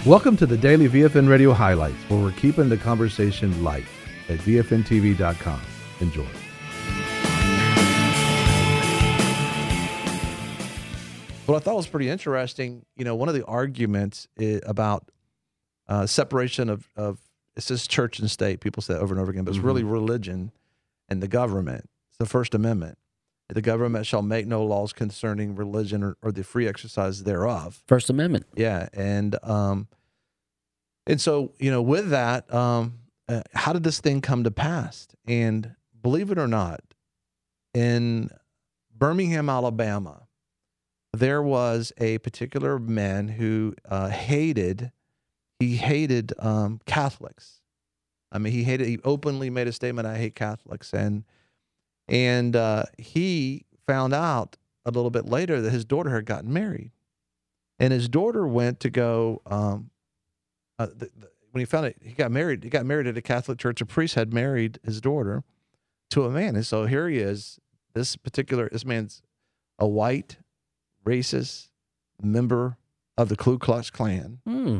Welcome to the Daily VFN Radio Highlights, where we're keeping the conversation light at VFNTV.com. Enjoy. What I thought was pretty interesting, one of the arguments about separation of it says church and state. People say that over and over again, but it's really religion and the government. It's the First Amendment. The government shall make no laws concerning religion or the free exercise thereof. First Amendment. Yeah, and so with that, how did this thing come to pass? And believe it or not, in Birmingham, Alabama, there was a particular man who hated Catholics. I mean, he openly made a statement, "I hate Catholics," and he found out a little bit later that his daughter had gotten married, and his daughter went to go. When he found it, he got married. He got married at a Catholic church. A priest had married his daughter to a man, and so here he is. This man's a white, racist member of the Ku Klux Klan,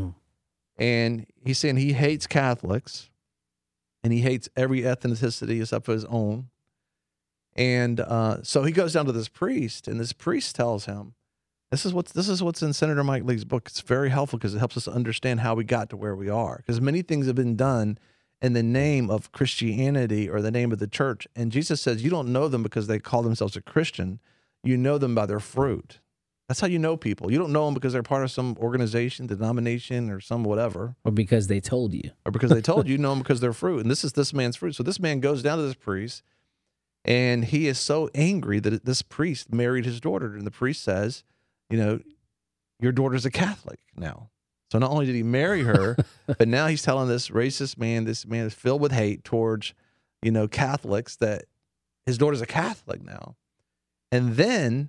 and he's saying he hates Catholics, and he hates every ethnicity except for his own. And so he goes down to this priest, and this priest tells him, "This is what's in Senator Mike Lee's book. It's very helpful because it helps us understand how we got to where we are. Because many things have been done in the name of Christianity or the name of the church, and Jesus says you don't know them because they call themselves a Christian. You know them by their fruit. That's how you know people. You don't know them because they're part of some organization, denomination, or some whatever, Or because they told you. or because they told you. You know them because they're fruit. And this is this man's fruit. So this man goes down to this priest." And he is so angry that this priest married his daughter. And the priest says, your daughter's a Catholic now. So not only did he marry her, but now he's telling this racist man, this man is filled with hate towards, Catholics, that his daughter's a Catholic now. And then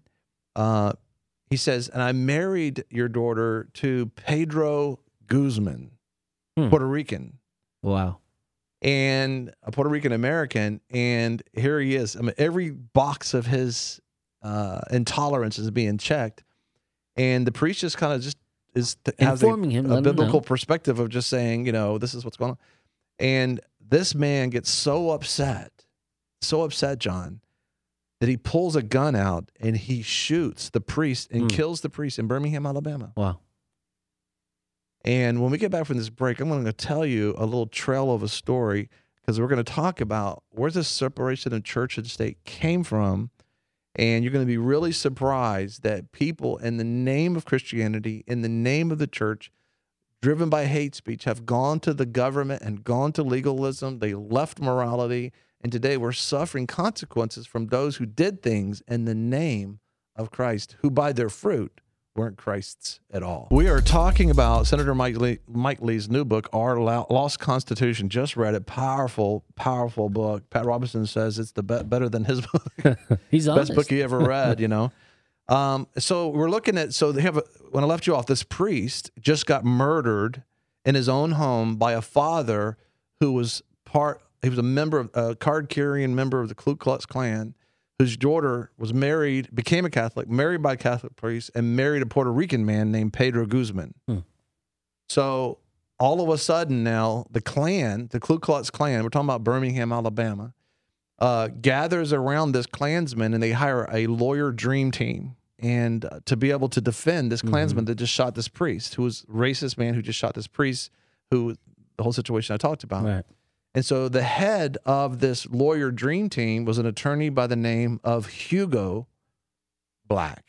he says, "And I married your daughter to Pedro Guzman, Puerto Rican." Wow. And a Puerto Rican American, and here he is. I mean, every box of his intolerance is being checked, and the priest just kind of has Informing him, a letting him biblical know. perspective of just saying, this is what's going on. And this man gets so upset, John, that he pulls a gun out and he shoots the priest and kills the priest in Birmingham, Alabama. Wow. And when we get back from this break, I'm going to tell you a little trail of a story, because we're going to talk about where this separation of church and state came from. And you're going to be really surprised that people in the name of Christianity, in the name of the church, driven by hate speech, have gone to the government and gone to legalism. They left morality. And today we're suffering consequences from those who did things in the name of Christ, who by their fruit weren't Christ's at all. We are talking about Senator Mike Lee's new book, Our Lost Constitution. Just read it. Powerful, powerful book. Pat Robertson says it's better than his book. He's honest. Best book he ever read, So we're looking at, when I left you off, this priest just got murdered in his own home by a father who was he was a card-carrying member of the Ku Klux Klan, whose daughter was became a Catholic, married by a Catholic priest, and married a Puerto Rican man named Pedro Guzman. So all of a sudden now, the Ku Klux Klan, we're talking about Birmingham, Alabama, gathers around this Klansman, and they hire a lawyer dream team and to be able to defend this Klansman that just shot this priest, who was a racist man who just shot this priest, the whole situation I talked about. Right. And so the head of this lawyer dream team was an attorney by the name of Hugo Black.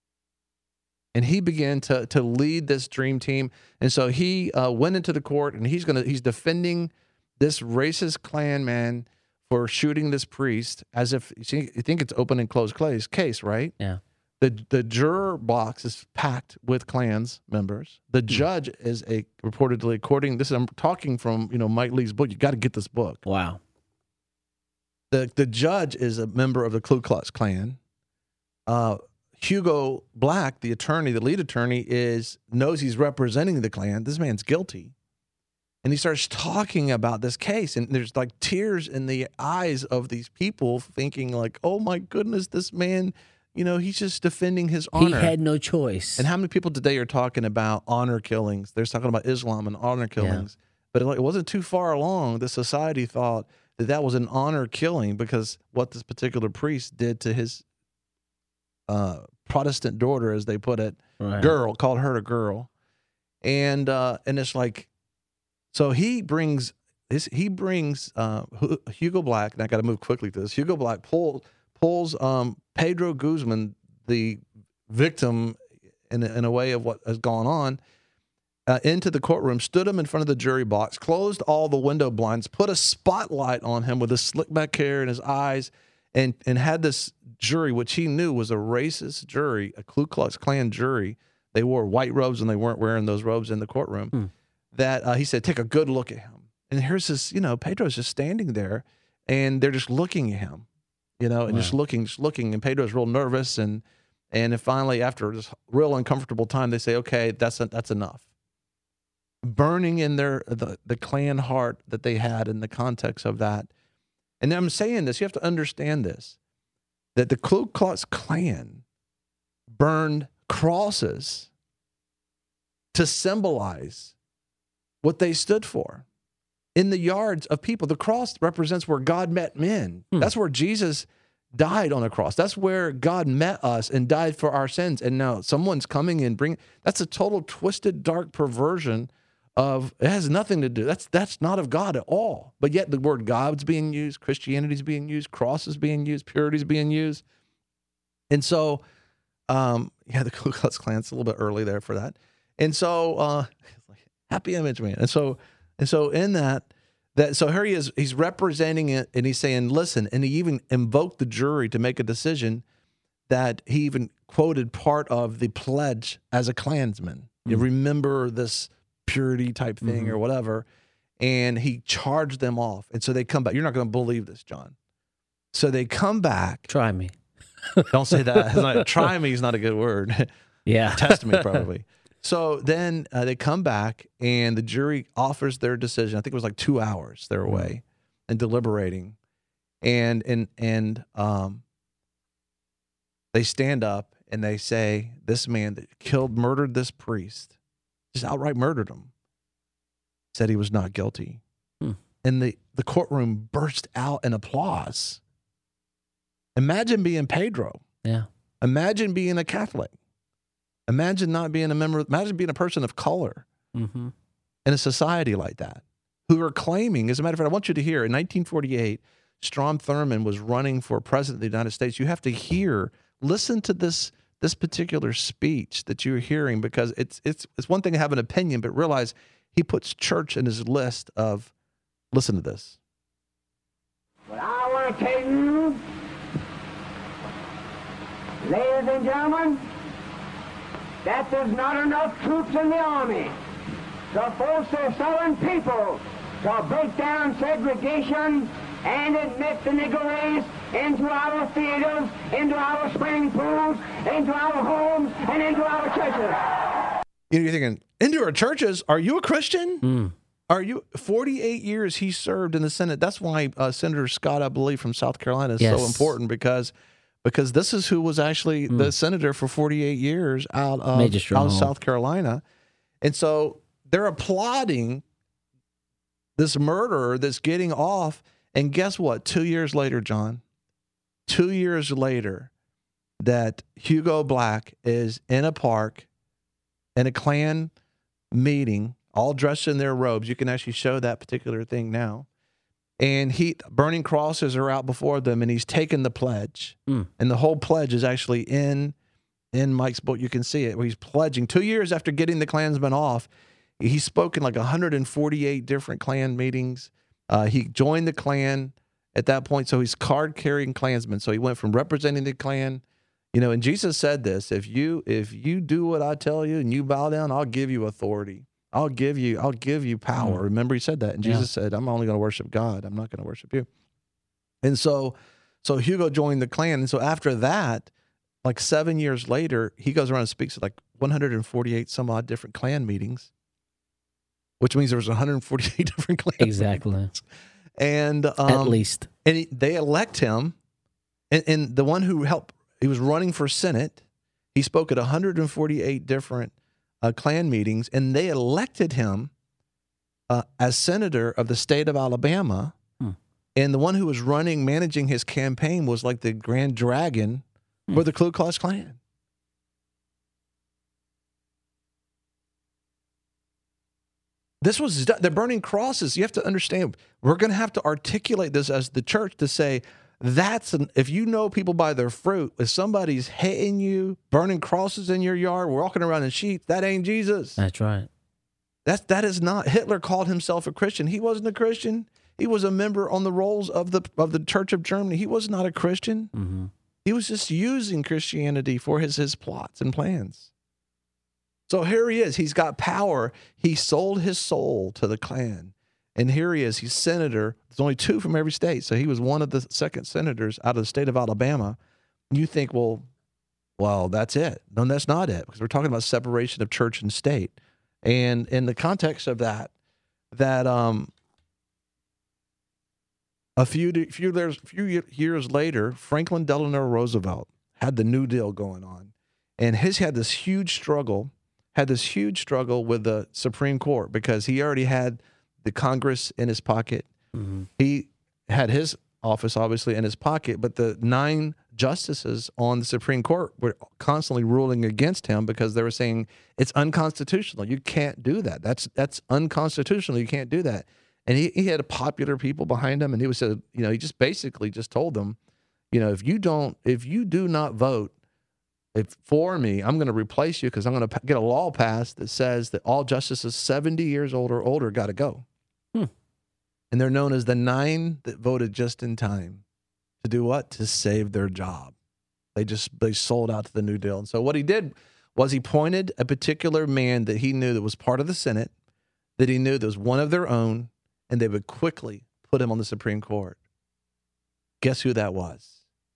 And he began to lead this dream team. And so he went into the court, and he's defending this racist Klan man for shooting this priest, as if you think it's open and closed case, right? Yeah. The juror box is packed with Klans members. The judge is reportedly, I'm talking from Mike Lee's book. You got to get this book. Wow. The judge is a member of the Ku Klux Klan. Hugo Black, the lead attorney, knows he's representing the Klan. This man's guilty. And he starts talking about this case, and there's like tears in the eyes of these people thinking like, oh my goodness, this man he's just defending his He honor. had no choice. And how many people today are talking about honor killings? They're talking about Islam and honor killings. But it wasn't too far along. The society thought that was an honor killing because what this particular priest did to his Protestant daughter, as they put it, girl, called her a girl. And it's like, so he brings Hugo Black, and I got to move quickly through this. Hugo Black pulls Pedro Guzman, the victim in a way of what has gone on, into the courtroom, stood him in front of the jury box, closed all the window blinds, put a spotlight on him with his slick back hair and his eyes, and had this jury, which he knew was a racist jury, a Ku Klux Klan jury. They wore white robes and they weren't wearing those robes in the courtroom. That he said, take a good look at him. And here's this, Pedro's just standing there, and they're just looking at him, and just looking. And Pedro's real nervous, and finally, after this real uncomfortable time, they say, okay, that's enough. Burning in the Klan heart that they had in the context of that. And I'm saying this, you have to understand this, that the Ku Klux Klan burned crosses to symbolize what they stood for in the yards of people. The cross represents where God met men. That's where Jesus died on the cross. That's where God met us and died for our sins. And now someone's coming and that's a total twisted, dark perversion of, it has nothing to do, that's not of God at all. But yet the word God's being used, Christianity's being used, cross is being used, purity's being used. And so, the Ku Klux Klan's a little bit early there for that. And so, happy image, man. And so in that so here he is, he's representing it, and he's saying, listen, and he even invoked the jury to make a decision that he even quoted part of the pledge as a Klansman. You remember this purity type thing or whatever, and he charged them off. And so they come back. You're not going to believe this, John. So they come back. Try me. Don't say that. Try me is not a good word. Yeah. Test me, probably. So then they come back, and the jury offers their decision. I think it was like 2 hours they're away and deliberating. And they stand up and they say, this man that murdered this priest, just outright murdered him, said he was not guilty. And the courtroom burst out in applause. Imagine being Pedro. Yeah. Imagine being a Catholic. Imagine not being a member. Imagine being a person of color in a society like that, who are claiming, as a matter of fact, I want you to hear, in 1948, Strom Thurmond was running for president of the United States. You have to listen to this particular speech that you're hearing, because it's one thing to have an opinion, but realize he puts church in his list of, listen to this. But I want to tell you, ladies and gentlemen, that there's not enough troops in the army to force the Southern people to break down segregation and admit the Negro race into our theaters, into our swimming pools, into our homes, and into our churches. You're thinking, into our churches? Are you a Christian? Are you? 48 years he served in the Senate. That's why Senator Scott, I believe, from South Carolina is so important, because this is who was actually the senator for 48 years out of South Carolina. And so they're applauding this murderer that's getting off. And guess what? 2 years later, John, 2 years later, that Hugo Black is in a park in a Klan meeting, all dressed in their robes. You can actually show that particular thing now. And burning crosses are out before them, and he's taken the pledge. And the whole pledge is actually in Mike's book. You can see it, where he's pledging. 2 years after getting the Klansmen off, he spoke in like 148 different Klan meetings. He joined the Klan at that point, so he's card-carrying Klansman. So he went from representing the Klan, and Jesus said this, if you do what I tell you and you bow down, I'll give you authority. I'll give you power. Remember, he said that. And Jesus said, I'm only going to worship God. I'm not going to worship you. And so Hugo joined the Klan. And so after that, like 7 years later, he goes around and speaks at like 148 some odd different Klan meetings, which means there was 148 different Klan meetings. And at least. And they elect him. And the one who helped He was running for Senate. He spoke at 148 different Klan meetings, and they elected him as senator of the state of Alabama. And the one who was managing his campaign was like the grand dragon for the Ku Klux Klan. They're burning crosses. You have to understand, we're going to have to articulate this as the church to say, if you know people by their fruit, if somebody's hitting you, burning crosses in your yard, walking around in sheets, that ain't Jesus. That's right. That is not. Hitler called himself a Christian. He wasn't a Christian. He was a member on the rolls of the Church of Germany. He was not a Christian. Mm-hmm. He was just using Christianity for his plots and plans. So here he is. He's got power. He sold his soul to the Klan. And here he is. He's senator. There's only 2 from every state. So he was one of the second senators out of the state of Alabama. And you think, well, that's it. No, that's not it. Because we're talking about separation of church and state. And in the context of that a few years later, Franklin Delano Roosevelt had the New Deal going on. And had this huge struggle with the Supreme Court because he already had the Congress in his pocket. Mm-hmm. He had his office, obviously, in his pocket, but the 9 justices on the Supreme Court were constantly ruling against him because they were saying it's unconstitutional. You can't do that. That's unconstitutional. You can't do that. And he had popular people behind him, and he he just basically just told them, if you do not vote for me, I'm going to replace you because I'm going to get a law passed that says that all justices 70 years old or older got to go. And they're known as the 9 that voted just in time to do what? To save their job. They sold out to the New Deal. And so what he did was he pointed a particular man that he knew that was part of the Senate, that he knew that was one of their own, and they would quickly put him on the Supreme Court. Guess who that was?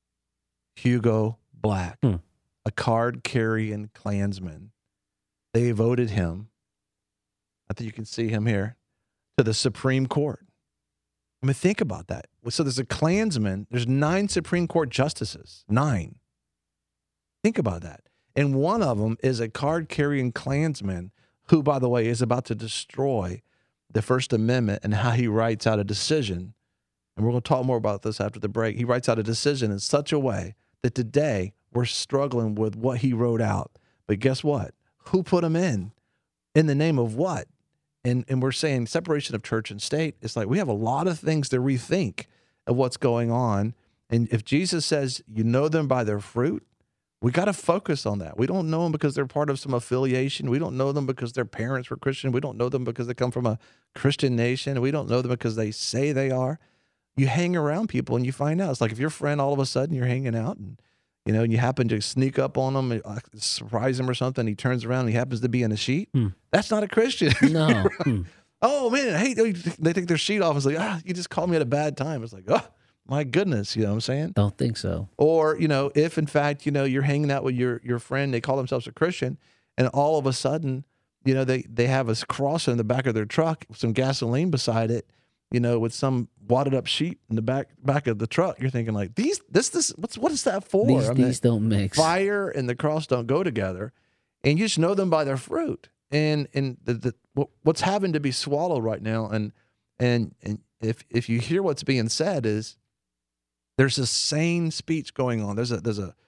Hugo Black, a card-carrying Klansman. They voted him, I think you can see him here, to the Supreme Court. I mean, think about that. So there's a Klansman, there's 9 Supreme Court justices, 9. Think about that. And one of them is a card-carrying Klansman who, by the way, is about to destroy the First Amendment and how he writes out a decision. And we're going to talk more about this after the break. He writes out a decision in such a way that today we're struggling with what he wrote out. But guess what? Who put him in? In the name of what? And we're saying separation of church and state. It's like we have a lot of things to rethink of what's going on. And if Jesus says you know them by their fruit, we got to focus on that. We don't know them because they're part of some affiliation. We don't know them because their parents were Christian. We don't know them because they come from a Christian nation. We don't know them because they say they are. You hang around people and you find out. It's like if your friend all of a sudden you're hanging out and and you happen to sneak up on him, surprise him or something. He turns around and he happens to be in a sheet. That's not a Christian. No. Oh man, hey, they take their sheet off. It's like, you just called me at a bad time. It's like, oh my goodness, you know what I'm saying? Don't think so. Or, if in fact, you're hanging out with your friend, they call themselves a Christian, and all of a sudden, they have a cross in the back of their truck, some gasoline beside it, with some wadded up sheet in the back of the truck. You're thinking like, what is that for? These don't mix. Fire and the cross don't go together, and you just know them by their fruit. And what's having to be swallowed right now, and if you hear what's being said is, there's a sane speech going on. There's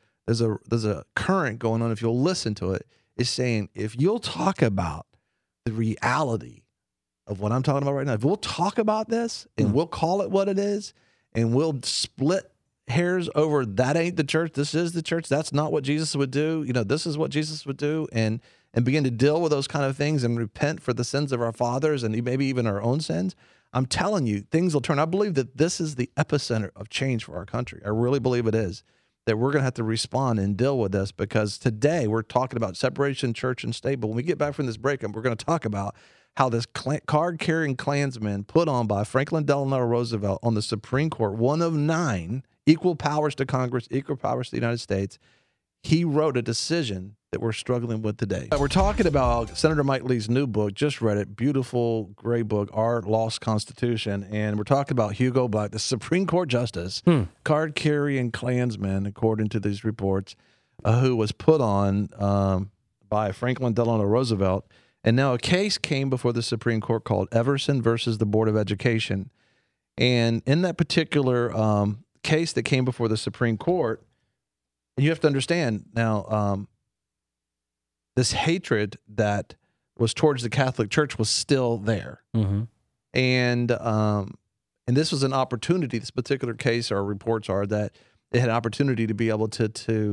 a current going on. If you'll listen to it, is saying if you'll talk about the reality of what I'm talking about right now, if we'll talk about this and we'll call it what it is, and we'll split hairs over that ain't the church, this is the church. That's not what Jesus would do. This is what Jesus would do, and begin to deal with those kind of things and repent for the sins of our fathers and maybe even our own sins. I'm telling you, things will turn. I believe that this is the epicenter of change for our country. I really believe it is, that we're going to have to respond and deal with this, because today we're talking about separation, church and state. But when we get back from this break, we're going to talk about how this card-carrying Klansman put on by Franklin Delano Roosevelt on the Supreme Court, one of 9, equal powers to Congress, equal powers to the United States. He wrote a decision that we're struggling with today. We're talking about Senator Mike Lee's new book. Just read it. Beautiful, great book, Our Lost Constitution. And we're talking about Hugo Black, the Supreme Court Justice, card-carrying Klansman, according to these reports, who was put on by Franklin Delano Roosevelt. And now a case came before the Supreme Court called Everson versus the Board of Education. And in that particular case that came before the Supreme Court, and you have to understand now, this hatred that was towards the Catholic Church was still there. And this was an opportunity, this particular case, or reports are that they had an opportunity to be able to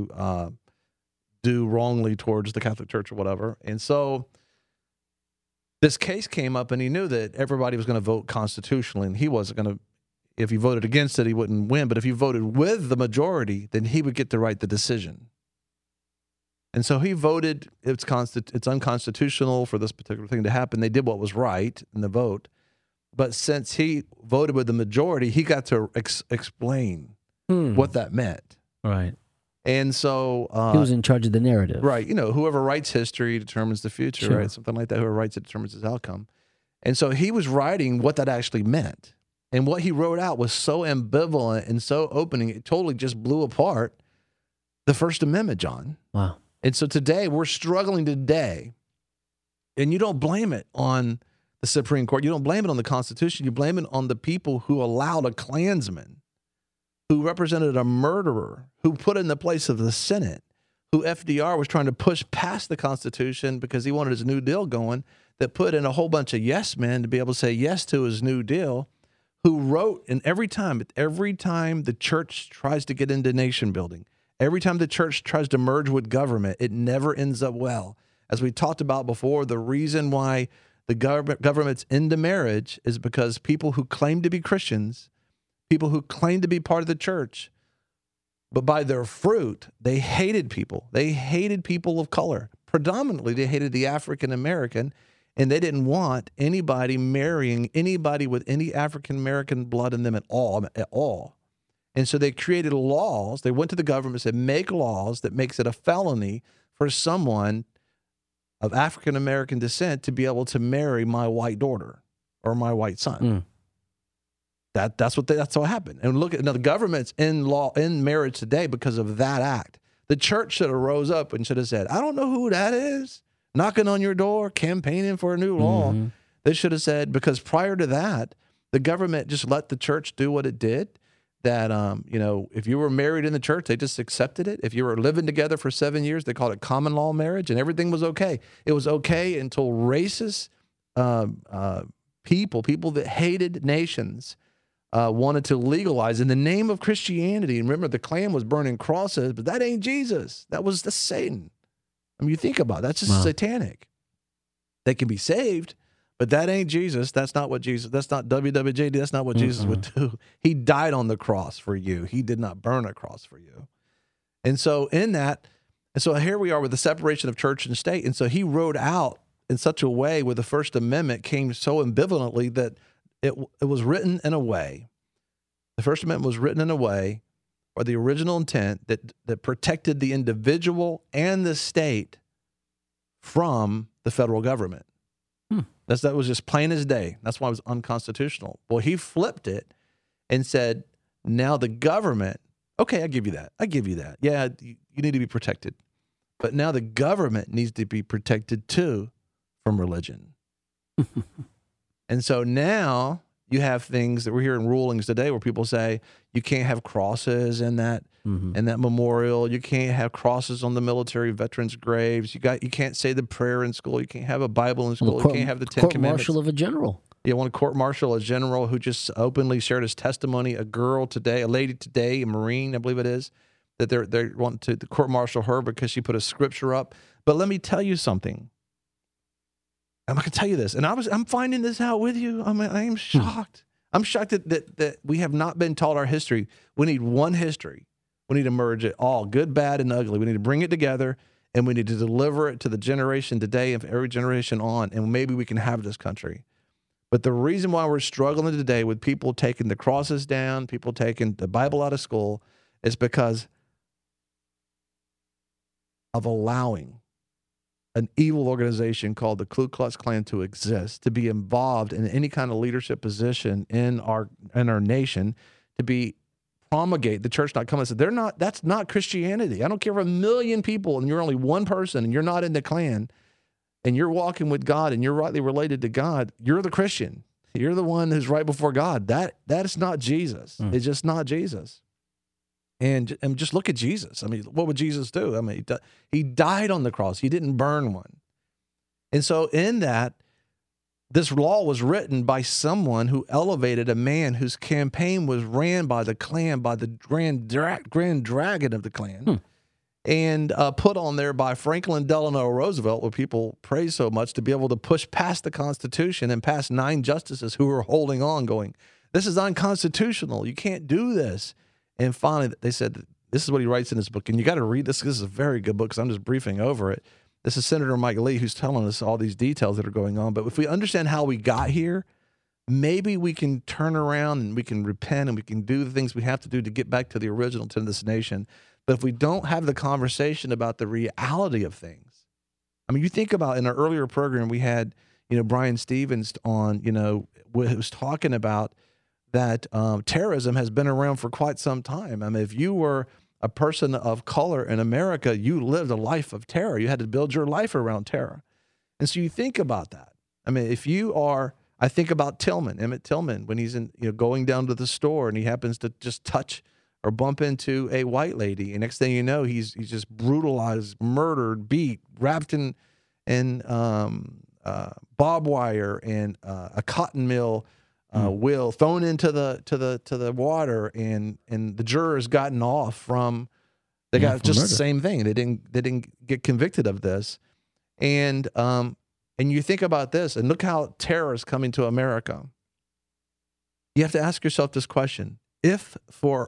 do wrongly towards the Catholic Church or whatever. And so this case came up, and he knew that everybody was going to vote constitutionally, and he wasn't going to, if he voted against it, he wouldn't win. But if he voted with the majority, then he would get to write the decision. And so he voted, it's unconstitutional for this particular thing to happen. They did what was right in the vote. But since he voted with the majority, he got to explain what that meant. Right. And so he was in charge of the narrative. Right. You know, whoever writes history determines the future, Sure. right? Something like that. Whoever writes it determines its outcome. And so he was writing what that actually meant. And what he wrote out was so ambivalent and so opening, it totally just blew apart the First Amendment, John. Wow. And so today, we're struggling today, and you don't blame it on the Supreme Court. You don't blame it on the Constitution. You blame it on the people who allowed a Klansman, who represented a murderer, who put in the place of the Senate, who FDR was trying to push past the Constitution because he wanted his New Deal going, that put in a whole bunch of yes men to be able to say yes to his New Deal, who wrote, and every time the church tries to get into nation building, every time the church tries to merge with government, it never ends up well. As we talked about before, the reason why the government's into marriage is because people who claim to be Christians, people who claim to be part of the church, but by their fruit, they hated people. They hated people of color. Predominantly, they hated the African American, and they didn't want anybody marrying anybody with any African American blood in them at all. And so they created laws. They went to the government and said, make laws that makes it a felony for someone of African American descent to be able to marry my white daughter or my white son. That's what happened. And look at now, the government's in marriage today because of that act. The church should have rose up and should have said, I don't know who that is, knocking on your door, campaigning for a new law. They should have said, because prior to that, the government just let the church do what it did. That, if you were married in the church, they just accepted it. If you were living together for 7 years, they called it common law marriage, and everything was okay. It was okay until racist people that hated nations, wanted to legalize in the name of Christianity. And remember, the Klan was burning crosses, but that ain't Jesus. That's Satan. I mean, you think about it. That's just satanic. They can be saved, but that ain't Jesus. That's not what Jesus, that's not WWJD. That's not what Jesus would do. He died on the cross for you. He did not burn a cross for you. And so here we are with the separation of church and state. And so he wrote out in such a way where the First Amendment came so ambivalently that it was written in a way, the First Amendment was written in a way, or the original intent that protected the individual and the state from the federal government. That was just plain as day. That's why it was unconstitutional. Well, he flipped it and said, now the government, okay, I give you that. Yeah, you need to be protected. But now the government needs to be protected too from religion. And so now you have things that we're hearing rulings today where people say you can't have crosses in that memorial. You can't have crosses on the military veterans' graves. You can't say the prayer in school. You can't have a Bible in school. You can't have the Ten Commandments. Court-martial of a general. You want to court-martial a general who just openly shared his testimony. A lady today, a Marine, I believe it is, that they want to court-martial her because she put a scripture up. But let me tell you something. I'm going to tell you this, and I'm finding this out with you. I am shocked. I'm shocked that we have not been taught our history. We need one history. We need to merge it all, good, bad, and ugly. We need to bring it together, and we need to deliver it to the generation today and every generation on, and maybe we can have this country. But the reason why we're struggling today with people taking the crosses down, people taking the Bible out of school, is because of allowing an evil organization called the Ku Klux Klan to exist, to be involved in any kind of leadership position in our nation, to be promulgate the church not coming. So that's not Christianity. I don't care if 1 million people and you're only one person and you're not in the Klan and you're walking with God and you're rightly related to God, you're the Christian. You're the one who's right before God. That is not Jesus. It's just not Jesus. And just look at Jesus. I mean, what would Jesus do? I mean, he died on the cross. He didn't burn one. And so in that, this law was written by someone who elevated a man whose campaign was ran by the Klan, by the grand dragon of the Klan, and put on there by Franklin Delano Roosevelt, what people praise so much, to be able to push past the Constitution and past 9 justices who were holding on, going, this is unconstitutional. You can't do this. And finally, they said, this is what he writes in his book. And you got to read this. This is a very good book because I'm just briefing over it. This is Senator Mike Lee who's telling us all these details that are going on. But if we understand how we got here, maybe we can turn around and we can repent and we can do the things we have to do to get back to the original intent of this nation. But if we don't have the conversation about the reality of things, I mean, you think about in our earlier program, we had, Brian Stevens on, who was talking about that terrorism has been around for quite some time. I mean, if you were a person of color in America, you lived a life of terror. You had to build your life around terror. And so you think about that. I mean, I think about Emmett Tillman, when he's going down to the store and he happens to just touch or bump into a white lady. And next thing you know, he's just brutalized, murdered, beat, wrapped in barbed wire and a cotton mill wheel thrown into the water, and the jurors gotten off from got just murder. The same thing. They didn't get convicted of this, and you think about this, and look how terror is coming to America. You have to ask yourself this question: if for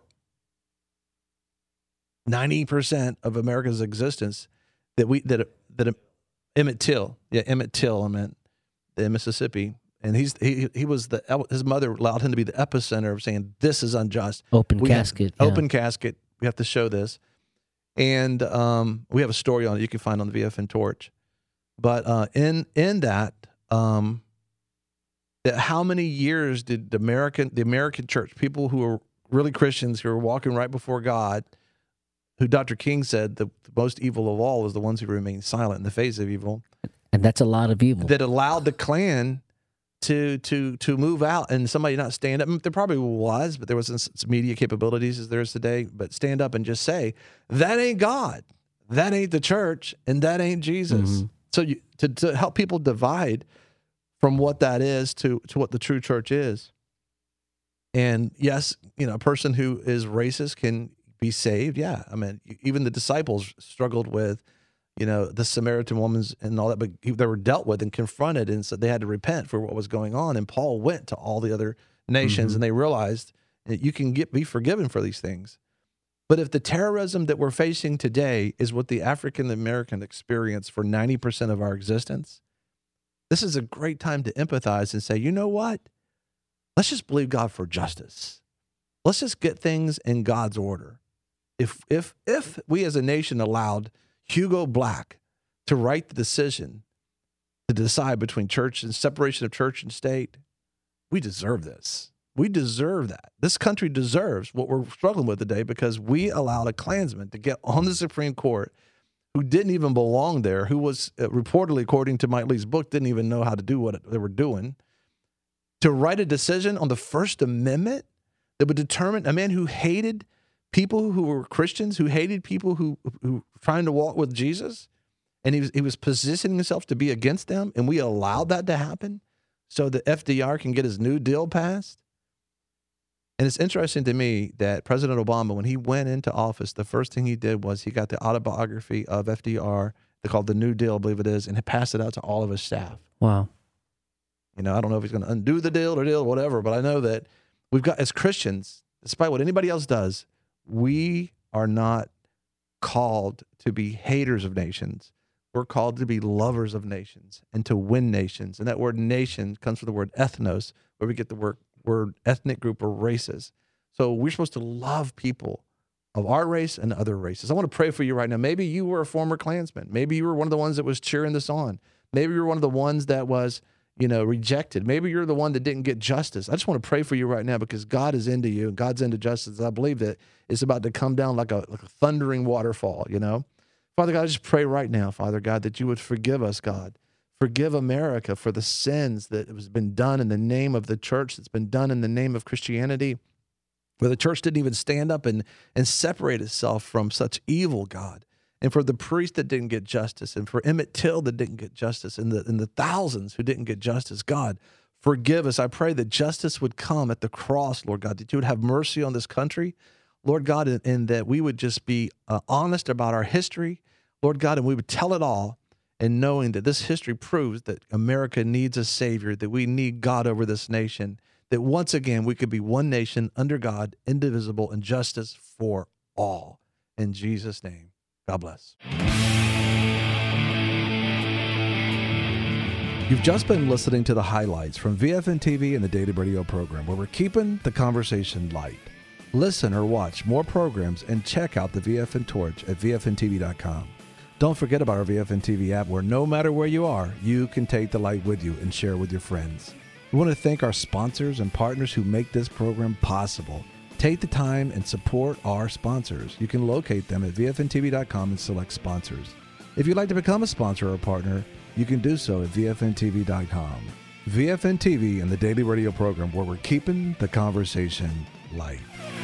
90% of America's existence that Emmett Till, I meant in Mississippi. And he was his mother allowed him to be the epicenter of saying this is unjust. Open casket. We have to show this, and we have a story on it you can find on the VFN Torch. But in that, how many years did the American church, people who are really Christians, who are walking right before God, who Dr. King said the most evil of all is the ones who remain silent in the face of evil, and that's a lot of evil, that allowed the Klan to move out and somebody not stand up. There probably was, but there wasn't media capabilities as there is today, but stand up and just say, that ain't God, that ain't the church, and that ain't Jesus. So to help people divide from what that is to what the true church is. And yes, a person who is racist can be saved. Yeah. I mean, even the disciples struggled with the Samaritan woman and all that, but they were dealt with and confronted, and so they had to repent for what was going on. And Paul went to all the other nations, and they realized that you can be forgiven for these things. But if the terrorism that we're facing today is what the African American experience for 90% of our existence, this is a great time to empathize and say, you know what? Let's just believe God for justice. Let's just get things in God's order. If we as a nation allowed Hugo Black to write the decision to decide between church and separation of church and state, we deserve this. We deserve that. This country deserves what we're struggling with today because we allowed a Klansman to get on the Supreme Court who didn't even belong there, who was reportedly, according to Mike Lee's book, didn't even know how to do what they were doing, to write a decision on the First Amendment that would determine a man who hated people who were Christians, who hated people who trying to walk with Jesus, and he was positioning himself to be against them, and we allowed that to happen so that FDR can get his New Deal passed. And it's interesting to me that President Obama, when he went into office, the first thing he did was he got the autobiography of FDR, they called the New Deal, I believe it is, and he passed it out to all of his staff. Wow. I don't know if he's going to undo the deal or whatever, but I know that we've got, as Christians, despite what anybody else does, we are not called to be haters of nations. We're called to be lovers of nations and to win nations. And that word nation comes from the word ethnos, where we get the word ethnic group or races. So we're supposed to love people of our race and other races. I want to pray for you right now. Maybe you were a former Klansman. Maybe you were one of the ones that was cheering this on. Maybe you're one of the ones that was, rejected. Maybe you're the one that didn't get justice. I just want to pray for you right now because God is into you and God's into justice. I believe that it's about to come down like a thundering waterfall, Father God, I just pray right now, Father God, that you would forgive us, God. Forgive America for the sins that has been done in the name of the church, that's been done in the name of Christianity, where the church didn't even stand up and separate itself from such evil, God. And for the priest that didn't get justice, and for Emmett Till that didn't get justice, and the thousands who didn't get justice, God, forgive us. I pray that justice would come at the cross, Lord God, that you would have mercy on this country, Lord God, and that we would just be honest about our history, Lord God, and we would tell it all, and knowing that this history proves that America needs a Savior, that we need God over this nation, that once again we could be one nation under God, indivisible, and justice for all. In Jesus' name, God bless. You've just been listening to the highlights from VFN TV and the Daily Radio program, where we're keeping the conversation light. Listen or watch more programs and check out the VFN Torch at VFNTV.com. Don't forget about our VFN TV app, where no matter where you are, you can take the light with you and share with your friends. We want to thank our sponsors and partners who make this program possible. Take the time and support our sponsors. You can locate them at VFNTV.com and select sponsors. If you'd like to become a sponsor or partner, you can do so at VFNTV.com. VFN TV and the Daily Radio program, where we're keeping the conversation light.